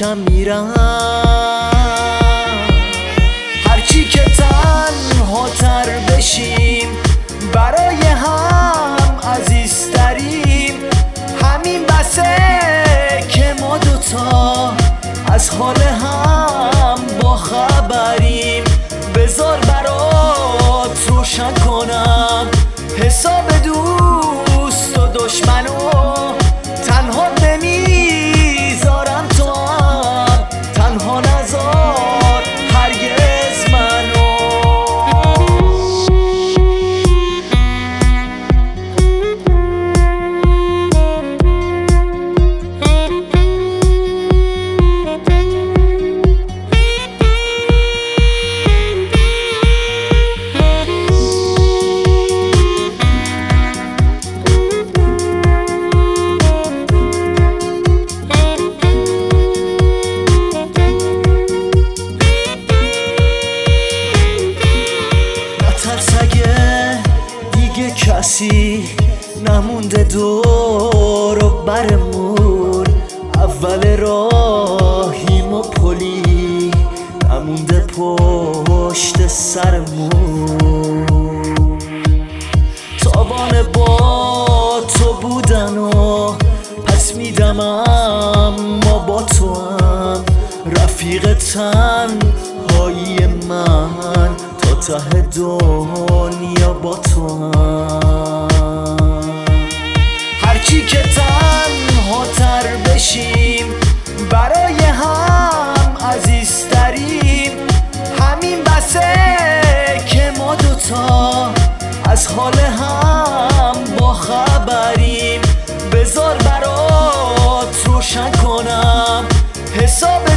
پیشم میرم، هرچی که تنها تر بشیم برای هم عزیزتریم. همین بسه که ما دوتا از حال هم با خبریم. بذار برات روشن کنم حساب دوست و دشمنو، تنها نمیذارم تو هم تنها نذار هرگز منو. دیگه کسی نمونده دور و برمون، اول راهیم و پلی نمونده پشت سرمون. تاوان با تو بودن و پس میدم، اما با تو هم رفیق تنهایی من تا ته دنیا با تو هم. هرچی که تنها تر بشیم برای هم عزیزتریم. همین بسه که ما دوتا از حال هم با خبریم. بذار برات روشن کنم حساب